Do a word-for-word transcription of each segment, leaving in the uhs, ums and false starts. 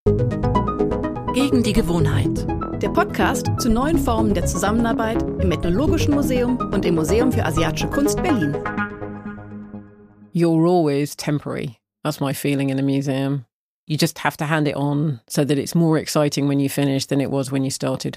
Gegen die Gewohnheit. Der Podcast zu neuen Formen der Zusammenarbeit im Ethnologischen Museum und im Museum für Asiatische Kunst Berlin. You're always temporary. That's my feeling in a museum. You just have to hand it on so that it's more exciting when you finish than it was when you started.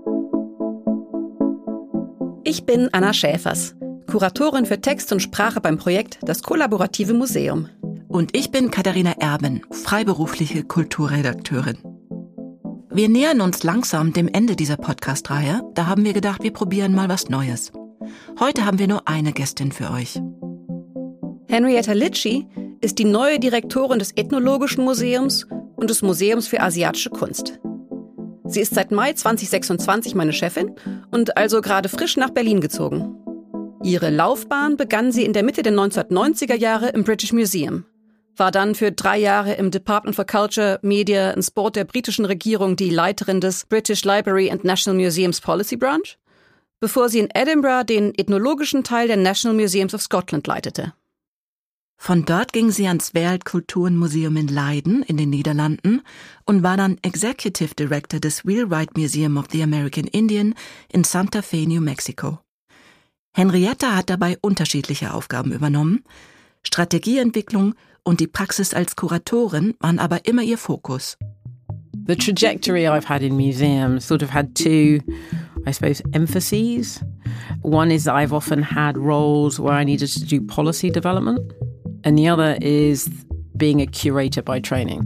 Ich bin Anna Schäfers, Kuratorin für Text und Sprache beim Projekt Das Kollaborative Museum. Und ich bin Katharina Erben, freiberufliche Kulturredakteurin. Wir nähern uns langsam dem Ende dieser Podcast-Reihe. Da haben wir gedacht, wir probieren mal was Neues. Heute haben wir nur eine Gästin für euch. Henrietta Litchi ist die neue Direktorin des Ethnologischen Museums und des Museums für Asiatische Kunst. Sie ist seit Mai zwanzig sechsundzwanzig meine Chefin und also gerade frisch nach Berlin gezogen. Ihre Laufbahn begann sie in der Mitte der neunzehnhundertneunziger Jahre im British Museum, war dann für drei Jahre im Department for Culture, Media and Sport der britischen Regierung die Leiterin des British Library and National Museums Policy Branch, bevor sie in Edinburgh den ethnologischen Teil der National Museums of Scotland leitete. Von dort ging sie ans Weltkulturenmuseum in Leiden in den Niederlanden und war dann Executive Director des Wheelwright Museum of the American Indian in Santa Fe, New Mexico. Henrietta hat dabei unterschiedliche Aufgaben übernommen. Strategieentwicklung und die Praxis als Kuratorin waren aber immer ihr Fokus. The trajectory I've had in museums sort of had two, I suppose, emphases. One is I've often had roles where I needed to do policy development, and the other is being a curator by training.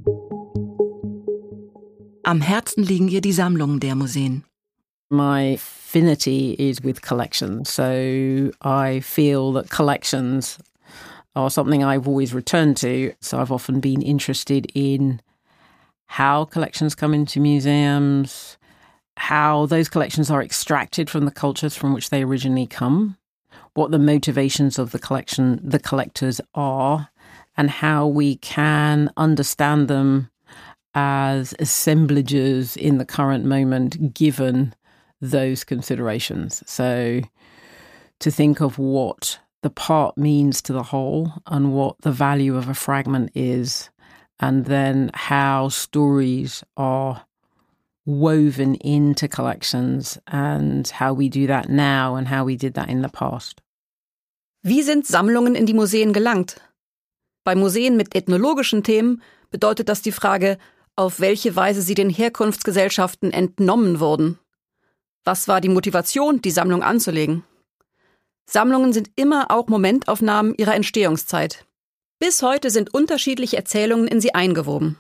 Am Herzen liegen ihr die Sammlungen der Museen. My affinity is with collections, so I feel that collections are something I've always returned to. So I've often been interested in how collections come into museums, how those collections are extracted from the cultures from which they originally come, what the motivations of the collection, the collectors are, and how we can understand them as assemblages in the current moment given those considerations. So to think of what the part means to the whole and what the value of a fragment is, and then how stories are woven into collections and how we do that now and how we did that in the past. Wie sind Sammlungen in die Museen gelangt? Bei Museen mit ethnologischen Themen bedeutet das die Frage, auf welche Weise sie den Herkunftsgesellschaften entnommen wurden. Was war die Motivation, die Sammlung anzulegen? Sammlungen sind immer auch Momentaufnahmen ihrer Entstehungszeit. Bis heute sind unterschiedliche Erzählungen in sie eingewoben.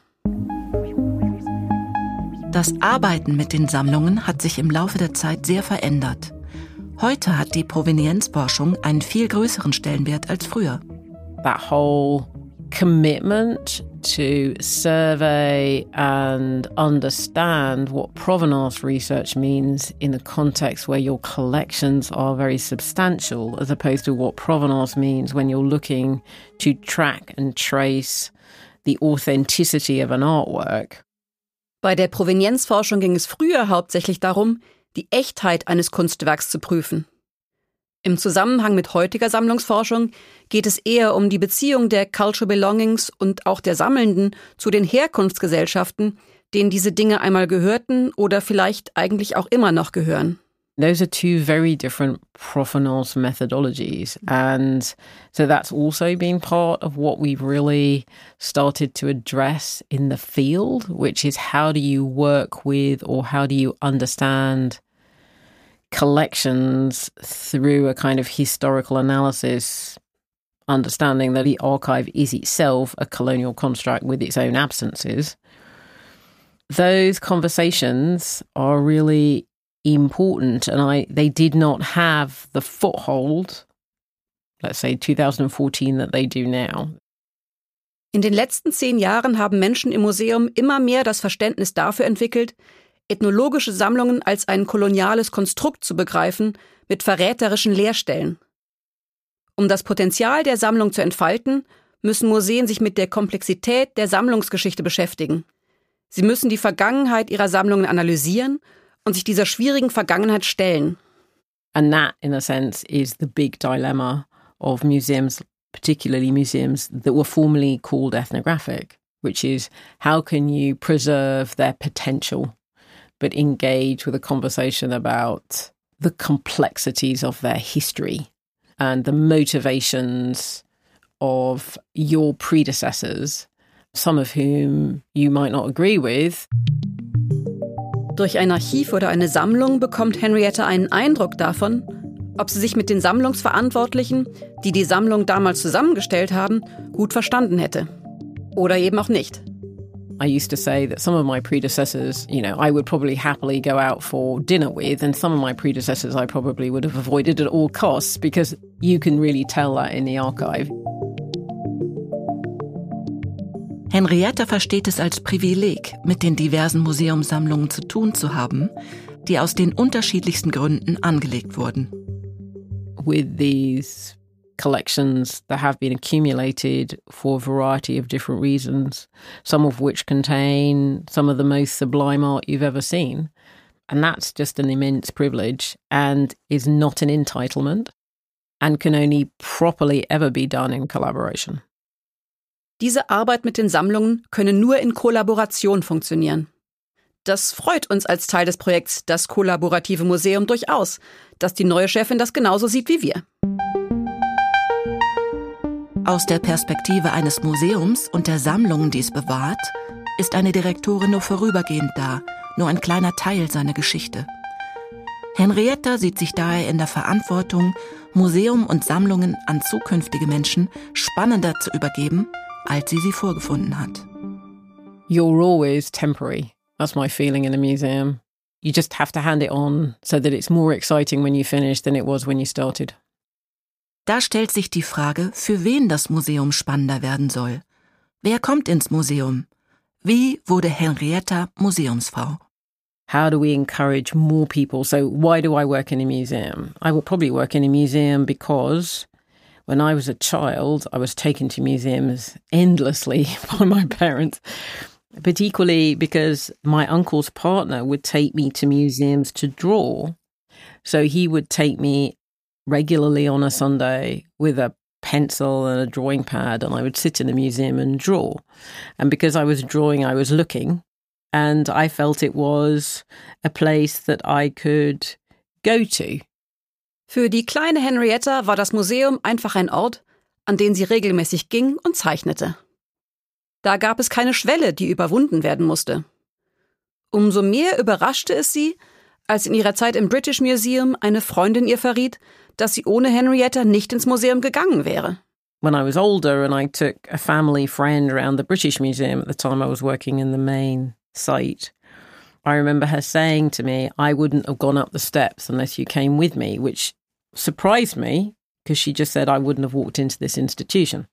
Das Arbeiten mit den Sammlungen hat sich im Laufe der Zeit sehr verändert. Heute hat die Provenienzforschung einen viel größeren Stellenwert als früher. That whole commitment to survey and understand what provenance research means in a context where your collections are very substantial, as opposed to what provenance means when you're looking to track and trace the authenticity of an artwork. Bei der Provenienzforschung ging es früher hauptsächlich darum, die Echtheit eines Kunstwerks zu prüfen. Im Zusammenhang mit heutiger Sammlungsforschung geht es eher um die Beziehung der Cultural Belongings und auch der Sammelnden zu den Herkunftsgesellschaften, denen diese Dinge einmal gehörten oder vielleicht eigentlich auch immer noch gehören. Those are two very different provenance methodologies. And so that's also been part of what we've really started to address in the field, which is how do you work with or how do you understand collections through a kind of historical analysis, understanding that the archive is itself a colonial construct with its own absences. Those conversations are really important, and I they did not have the foothold, let's say two thousand fourteen, that they do now. In den letzten zehn Jahren haben Menschen im Museum immer mehr das Verständnis dafür entwickelt, ethnologische Sammlungen als ein koloniales Konstrukt zu begreifen mit verräterischen Leerstellen. Um das Potenzial der Sammlung zu entfalten, müssen Museen sich mit der Komplexität der Sammlungsgeschichte beschäftigen. Sie müssen die Vergangenheit ihrer Sammlungen analysieren und sich dieser schwierigen Vergangenheit stellen. And that, in a sense, is the big dilemma of museums, particularly museums that were formerly called ethnographic, which is how can you preserve their potential but engage with a conversation about the complexities of their history and the motivations of your predecessors, some of whom you might not agree with. Durch ein Archiv oder eine Sammlung bekommt Henrietta einen Eindruck davon, ob sie sich mit den Sammlungsverantwortlichen, die die Sammlung damals zusammengestellt haben, gut verstanden hätte. Oder eben auch nicht. I used to say that some of my predecessors, you know, I would probably happily go out for dinner with, and some of my predecessors I probably would have avoided at all costs, because you can really tell that in the archive. Henrietta versteht es als Privileg, mit den diversen Museumssammlungen zu tun zu haben, die aus den unterschiedlichsten Gründen angelegt wurden. With these collections that have been accumulated for a variety of different reasons, some of which contain some of the most sublime art you've ever seen. And that's just an immense privilege and is not an entitlement and can only properly ever be done in collaboration. Diese Arbeit mit den Sammlungen könne nur in Kollaboration funktionieren. Das freut uns als Teil des Projekts Das Kollaborative Museum durchaus, dass die neue Chefin das genauso sieht wie wir. Aus der Perspektive eines Museums und der Sammlungen, die es bewahrt, ist eine Direktorin nur vorübergehend da, nur ein kleiner Teil seiner Geschichte. Henrietta sieht sich daher in der Verantwortung, Museum und Sammlungen an zukünftige Menschen spannender zu übergeben, als sie sie vorgefunden hat. You're always temporary. That's my feeling in a museum. You just have to hand it on so that it's more exciting when you finish than it was when you started. Da stellt sich die Frage, für wen das Museum spannender werden soll. Wer kommt ins Museum? Wie wurde Henrietta Museumsfrau? How do we encourage more people? So why do I work in a museum? I will probably work in a museum because when I was a child, I was taken to museums endlessly by my parents, but equally because my uncle's partner would take me to museums to draw. So he would take me regularly on a Sunday with a pencil and a drawing pad, and I would sit in the museum and draw. And because I was drawing, I was looking, and I felt it was a place that I could go to. Für die kleine Henrietta war das Museum einfach ein Ort, an den sie regelmäßig ging und zeichnete. Da gab es keine Schwelle, die überwunden werden musste. Umso mehr überraschte es sie, als in ihrer Zeit im British Museum eine Freundin ihr verriet, dass sie ohne Henrietta nicht ins Museum gegangen wäre. When I was older and I took a family friend around the British Museum at the time I was working in the main site, I remember her saying to me, I wouldn't have gone up the steps unless you came with me, which surprised me because she just said I wouldn't have walked into this institution.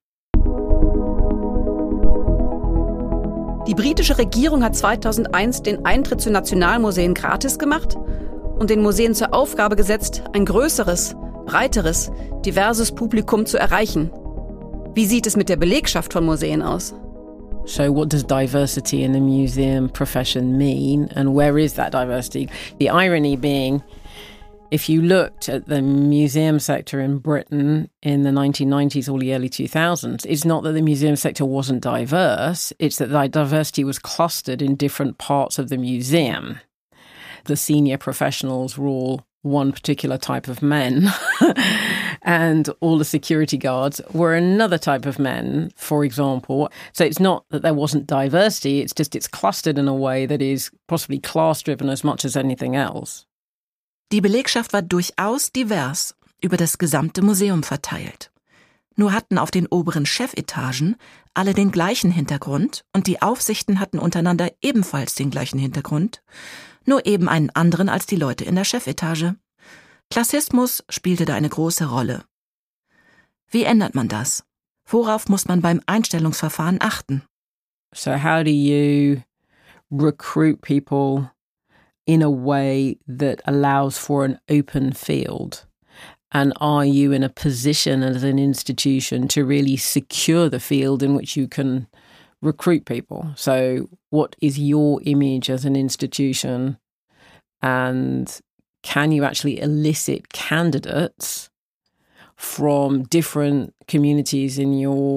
Die britische Regierung hat zweitausendeins den Eintritt zu Nationalmuseen gratis gemacht und den Museen zur Aufgabe gesetzt, ein größeres, breiteres, diverses Publikum zu erreichen. Wie sieht es mit der Belegschaft von Museen aus? So what does diversity in the museum profession mean, and where is that diversity? The irony being, if you looked at the museum sector in Britain in the nineteen nineties or the early two thousands, it's not that the museum sector wasn't diverse, it's that the diversity was clustered in different parts of the museum. The senior professionals were all one particular type of men, and all the security guards were another type of men, for example. So it's not that there wasn't diversity, it's just it's clustered in a way that is possibly class-driven as much as anything else. Die Belegschaft war durchaus divers, über das gesamte Museum verteilt. Nur hatten auf den oberen Chefetagen alle den gleichen Hintergrund und die Aufsichten hatten untereinander ebenfalls den gleichen Hintergrund, nur eben einen anderen als die Leute in der Chefetage. Klassismus spielte da eine große Rolle. Wie ändert man das? Worauf muss man beim Einstellungsverfahren achten? So how do you recruit people in a way that allows for an open field? And are you in a position as an institution to really secure the field in which you can recruit people? So what is your image as an institution? And can you actually elicit candidates from different communities in your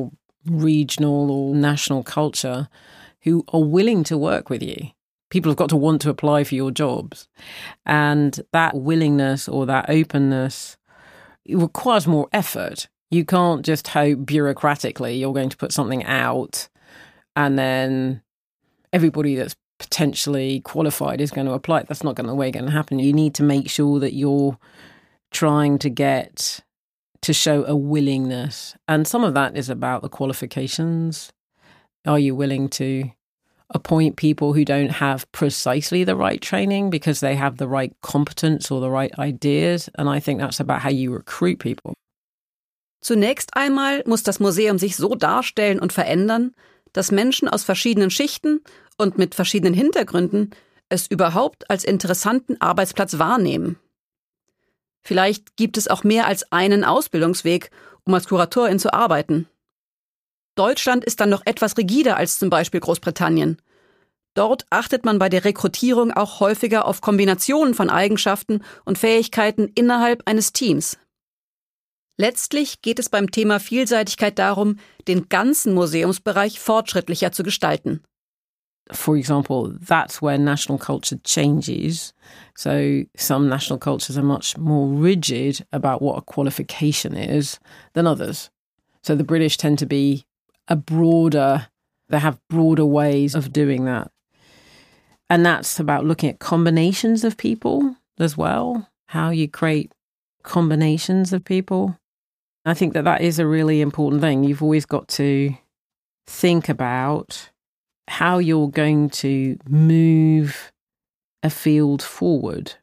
regional or national culture who are willing to work with you. People have got to want to apply for your jobs. And that willingness or that openness, it requires more effort. You can't just hope bureaucratically you're going to put something out and then everybody that's potentially qualified is going to apply. That's not going to way going to happen. You need to make sure that you're trying to get to show a willingness. And some of that is about the qualifications. Are you willing to appoint people who don't have precisely the right training because they have the right competence or the right ideas? And I think that's about how you recruit people. Zunächst einmal muss das Museum sich so darstellen und verändern, dass Menschen aus verschiedenen Schichten und mit verschiedenen Hintergründen es überhaupt als interessanten Arbeitsplatz wahrnehmen. Vielleicht gibt es auch mehr als einen Ausbildungsweg, um als Kuratorin zu arbeiten. Deutschland ist dann noch etwas rigider als zum Beispiel Großbritannien. Dort achtet man bei der Rekrutierung auch häufiger auf Kombinationen von Eigenschaften und Fähigkeiten innerhalb eines Teams. Letztlich geht es beim Thema Vielseitigkeit darum, den ganzen Museumsbereich fortschrittlicher zu gestalten. For example, that's where national culture changes. So some national cultures are much more rigid about what a qualification is than others. So the British tend to be a broader, they have broader ways of doing that. And that's about looking at combinations of people as well, how you create combinations of people. I think that that is a really important thing. You've always got to think about how you're going to move a field forward.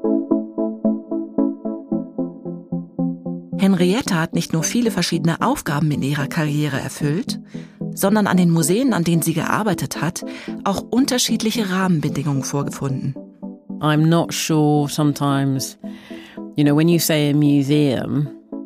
Henrietta hat nicht nur viele verschiedene Aufgaben in ihrer Karriere erfüllt, sondern an den Museen, an denen sie gearbeitet hat, auch unterschiedliche Rahmenbedingungen vorgefunden. I'm not sure sometimes, you know, when you say a museum,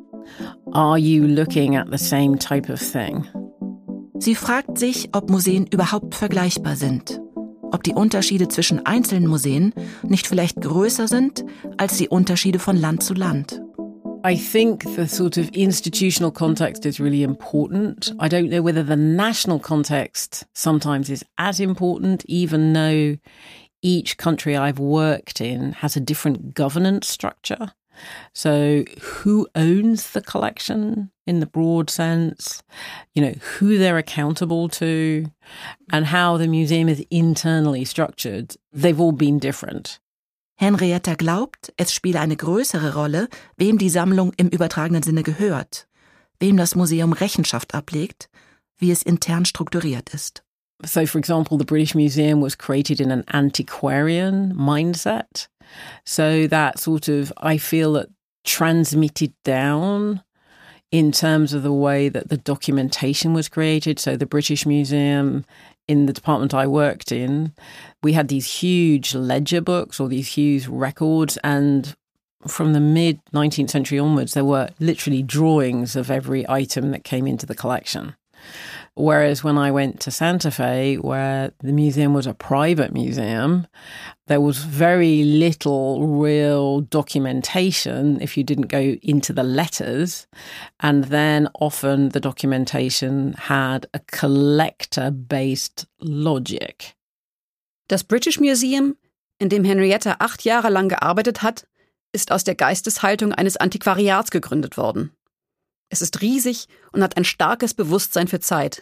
are you looking at the same type of thing? Sie fragt sich, ob Museen überhaupt vergleichbar sind, ob die Unterschiede zwischen einzelnen Museen nicht vielleicht größer sind als die Unterschiede von Land zu Land. I think the sort of institutional context is really important. I don't know whether the national context sometimes is as important, even though each country I've worked in has a different governance structure. So who owns the collection in the broad sense, you know, who they're accountable to, and how the museum is internally structured, they've all been different. Henrietta glaubt, es spiele eine größere Rolle, wem die Sammlung im übertragenen Sinne gehört, wem das Museum Rechenschaft ablegt, wie es intern strukturiert ist. So, for example, the British Museum was created in an antiquarian mindset. So that sort of, I feel that transmitted down in terms of the way that the documentation was created. So the British Museum, in the department I worked in, we had these huge ledger books or these huge records, and from the mid-nineteenth century onwards, there were literally drawings of every item that came into the collection. Whereas when I went to Santa Fe, where the museum was a private museum, there was very little real documentation if you didn't go into the letters. And then often the documentation had a collector-based logic. Das British Museum, in dem Henrietta acht Jahre lang gearbeitet hat, ist aus der Geisteshaltung eines Antiquariats gegründet worden. Es ist riesig und hat ein starkes Bewusstsein für Zeit.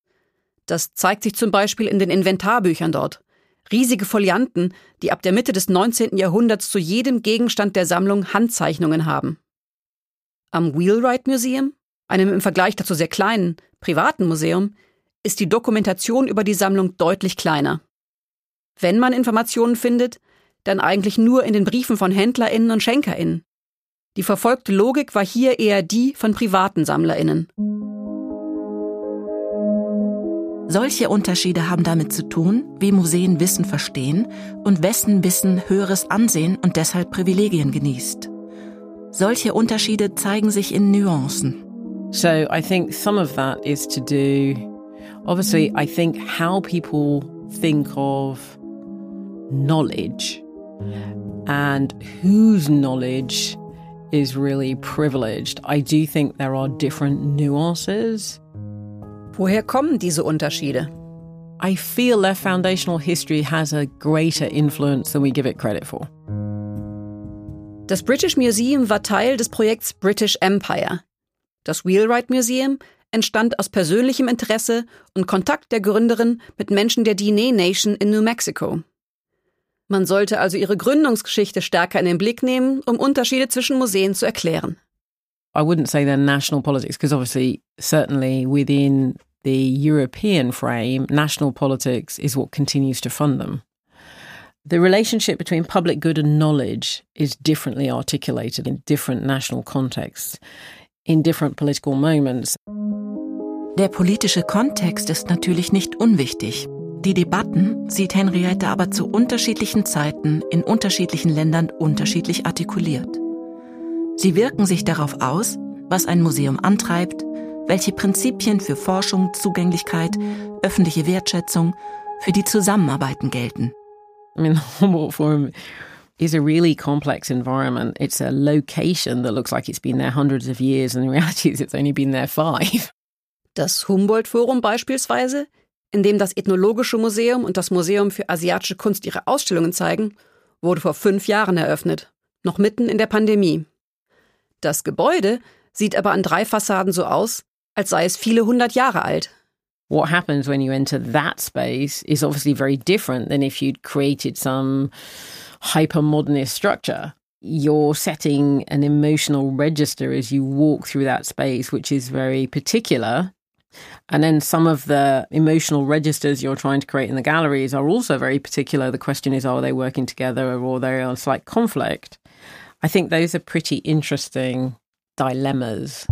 Das zeigt sich zum Beispiel in den Inventarbüchern dort. Riesige Folianten, die ab der Mitte des neunzehnten Jahrhunderts zu jedem Gegenstand der Sammlung Handzeichnungen haben. Am Wheelwright Museum, einem im Vergleich dazu sehr kleinen, privaten Museum, ist die Dokumentation über die Sammlung deutlich kleiner. Wenn man Informationen findet, dann eigentlich nur in den Briefen von HändlerInnen und SchenkerInnen. Die verfolgte Logik war hier eher die von privaten SammlerInnen. Solche Unterschiede haben damit zu tun, wie Museen Wissen verstehen und wessen Wissen höheres Ansehen und deshalb Privilegien genießt. Solche Unterschiede zeigen sich in Nuancen. So I think some of that is to do, obviously I think how people think of knowledge and whose knowledge is really privileged. I do think there are different nuances. Woher kommen diese Unterschiede? I feel their foundational history has a greater influence than we give it credit for. Das British Museum war Teil des Projekts British Empire. Das Wheelwright Museum entstand aus persönlichem Interesse und Kontakt der Gründerin mit Menschen der Diné Nation in New Mexico. Man sollte also ihre Gründungsgeschichte stärker in den Blick nehmen, um Unterschiede zwischen Museen zu erklären. I wouldn't say they're national politics because obviously, certainly within the European frame, national politics is what continues to fund them. The relationship between public good and knowledge is differently articulated in different national contexts, in different political moments. Der politische Kontext ist natürlich nicht unwichtig. Die Debatten sieht Henriette aber zu unterschiedlichen Zeiten in unterschiedlichen Ländern unterschiedlich artikuliert. Sie wirken sich darauf aus, was ein Museum antreibt, welche Prinzipien für Forschung, Zugänglichkeit, öffentliche Wertschätzung, für die Zusammenarbeiten gelten. I mean, the Humboldt Forum is a really complex environment. It's a location that looks like it's been there hundreds of years, and the reality is it's only been there five. Das Humboldt Forum beispielsweise, in dem das Ethnologische Museum und das Museum für asiatische Kunst ihre Ausstellungen zeigen, wurde vor fünf Jahren eröffnet, noch mitten in der Pandemie. Das Gebäude sieht aber an drei Fassaden so aus, als sei es viele hundert Jahre alt. What happens when you enter that space is obviously very different than if you'd created some hyper-modernist structure. You're setting an emotional register as you walk through that space, which is very particular. And then some of the emotional registers you're trying to create in the galleries are also very particular. The question is, are they working together or are they in a slight conflict? I think those are pretty interesting dilemmas.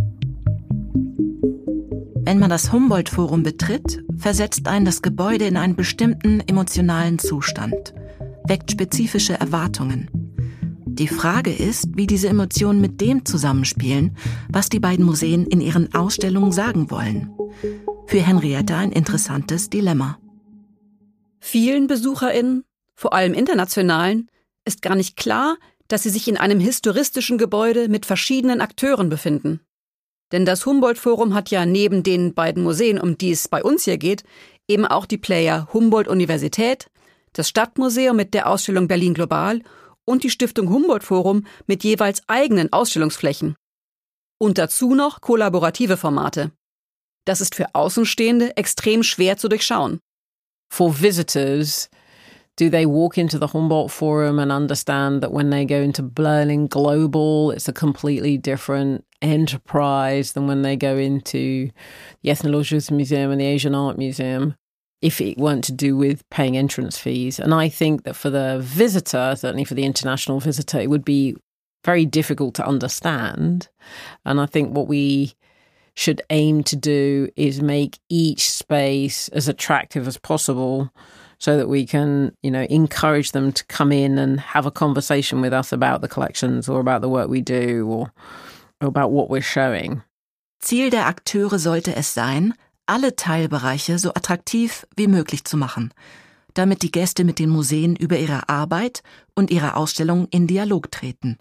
Wenn man das Humboldt-Forum betritt, versetzt einen das Gebäude in einen bestimmten emotionalen Zustand, weckt spezifische Erwartungen. Die Frage ist, wie diese Emotionen mit dem zusammenspielen, was die beiden Museen in ihren Ausstellungen sagen wollen. Für Henriette ein interessantes Dilemma. Vielen BesucherInnen, vor allem internationalen, ist gar nicht klar, dass sie sich in einem historistischen Gebäude mit verschiedenen Akteuren befinden. Denn das Humboldt-Forum hat ja neben den beiden Museen, um die es bei uns hier geht, eben auch die Player Humboldt-Universität, das Stadtmuseum mit der Ausstellung Berlin Global und die Stiftung Humboldt-Forum mit jeweils eigenen Ausstellungsflächen. Und dazu noch kollaborative Formate. Das ist für Außenstehende extrem schwer zu durchschauen. For visitors, do they walk into the Humboldt Forum and understand that when they go into Berlin Global, it's a completely different enterprise than when they go into the Ethnologisches Museum and the Asian Art Museum, if it weren't to do with paying entrance fees? And I think that for the visitor, certainly for the international visitor, it would be very difficult to understand. And I think what we should aim to do is make each space as attractive as possible so that we can, you know, encourage them to come in and have a conversation with us about the collections or about the work we do or about what we're showing. Ziel der Akteure sollte es sein, alle Teilbereiche so attraktiv wie möglich zu machen, damit die Gäste mit den Museen über ihre Arbeit und ihre Ausstellung in Dialog treten.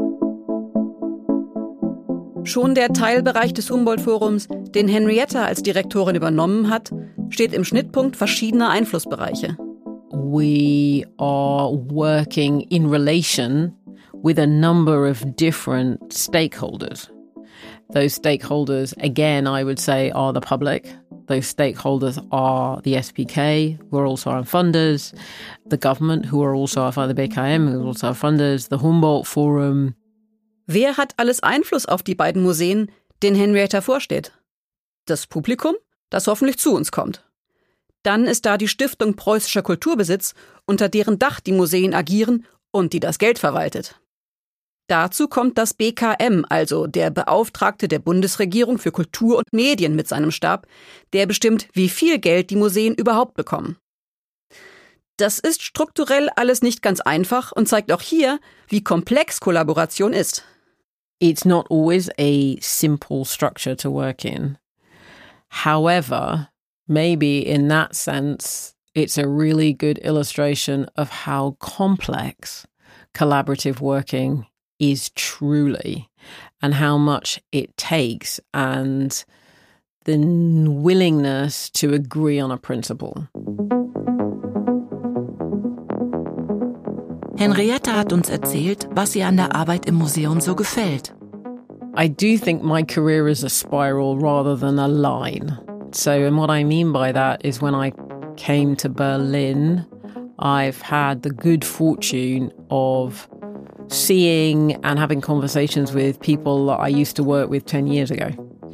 Schon der Teilbereich des Humboldt-Forums, den Henriette als Direktorin übernommen hat, steht im Schnittpunkt verschiedener Einflussbereiche. We are working in relation with a number of different stakeholders. Those stakeholders, again, I would say, are the public. Those stakeholders are the S P K, who are also our funders, the government, who are also our, the B K M, who are also our funders, the Humboldt Forum. Wer hat alles Einfluss auf die beiden Museen, denen Henriette vorsteht? Das Publikum, das hoffentlich zu uns kommt. Dann ist da die Stiftung Preußischer Kulturbesitz, unter deren Dach die Museen agieren und die das Geld verwaltet. Dazu kommt das B K M, also der Beauftragte der Bundesregierung für Kultur und Medien mit seinem Stab, der bestimmt, wie viel Geld die Museen überhaupt bekommen. Das ist strukturell alles nicht ganz einfach und zeigt auch hier, wie komplex Kollaboration ist. It's not always a simple structure to work in. However, maybe in that sense, it's a really good illustration of how complex collaborative working is truly and how much it takes and the willingness to agree on a principle. Henrietta hat uns erzählt, was ihr an der Arbeit im Museum so gefällt. I do think my career is a spiral rather than a line. So, and what I mean by that is when I came to Berlin, I've had the good fortune of seeing and having conversations with people that I used to work with ten years ago.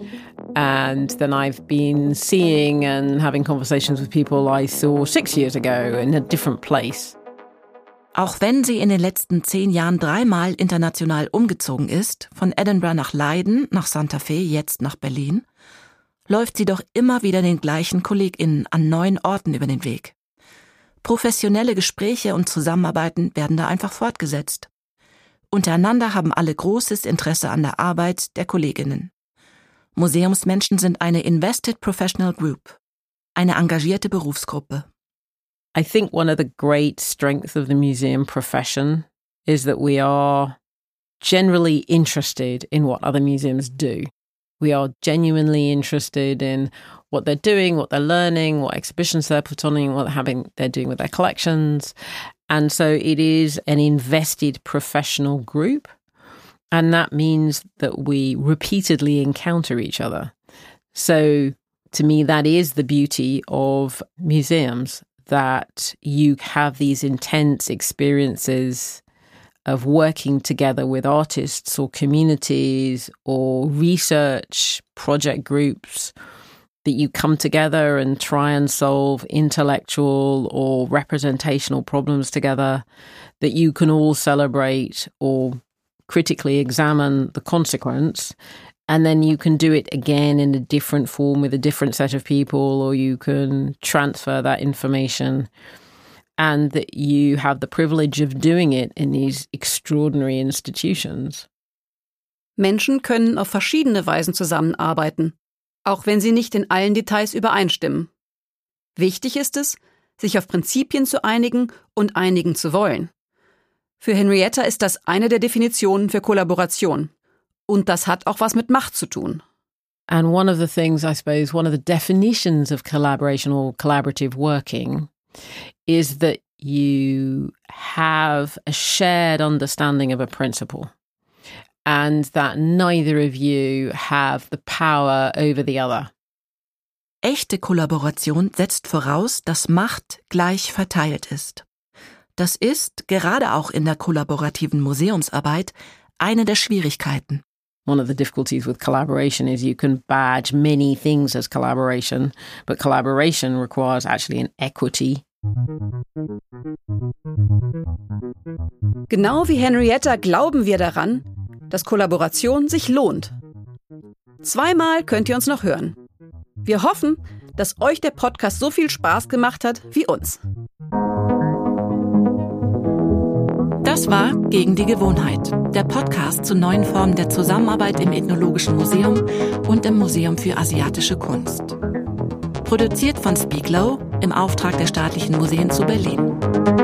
And then I've been seeing and having conversations with people I saw six years ago in a different place. Auch wenn sie in den letzten zehn Jahren dreimal international umgezogen ist, von Edinburgh nach Leiden, nach Santa Fe, jetzt nach Berlin, läuft sie doch immer wieder den gleichen KollegInnen an neuen Orten über den Weg. Professionelle Gespräche und Zusammenarbeiten werden da einfach fortgesetzt. Untereinander haben alle großes Interesse an der Arbeit der KollegInnen. Museumsmenschen sind eine Invested Professional Group, eine engagierte Berufsgruppe. I think one of the great strengths of the museum profession is that we are generally interested in what other museums do. We are genuinely interested in what they're doing, what they're learning, what exhibitions they're putting on, what they're, having, they're doing with their collections. And so it is an invested professional group. And that means that we repeatedly encounter each other. So to me, that is the beauty of museums, that you have these intense experiences of working together with artists or communities or research project groups, that you come together and try and solve intellectual or representational problems together, that you can all celebrate or critically examine the consequence, and then you can do it again in a different form with a different set of people, or you can transfer that information, and that you have the privilege of doing it in these extraordinary institutions. Menschen können auf verschiedene Weisen zusammenarbeiten, auch wenn sie nicht in allen Details übereinstimmen. Wichtig ist es, sich auf Prinzipien zu einigen und einigen zu wollen. Für Henrietta ist das eine der Definitionen für Kollaboration. Und das hat auch was mit Macht zu tun. And one of the things, I suppose, one of the definitions of collaboration or collaborative working is that you have a shared understanding of a principle and that neither of you have the power over the other. Echte Kollaboration setzt voraus, dass Macht gleich verteilt ist. Das ist, gerade auch in der kollaborativen Museumsarbeit, eine der Schwierigkeiten. One of the difficulties with collaboration is you can badge many things as collaboration, but collaboration requires actually an equity. Genau wie Henrietta glauben wir daran, dass Kollaboration sich lohnt. Zweimal könnt ihr uns noch hören. Wir hoffen, dass euch der Podcast so viel Spaß gemacht hat wie uns. Das war Gegen die Gewohnheit, der Podcast zu neuen Formen der Zusammenarbeit im Ethnologischen Museum und im Museum für asiatische Kunst. Produziert von Speak Low im Auftrag der Staatlichen Museen zu Berlin.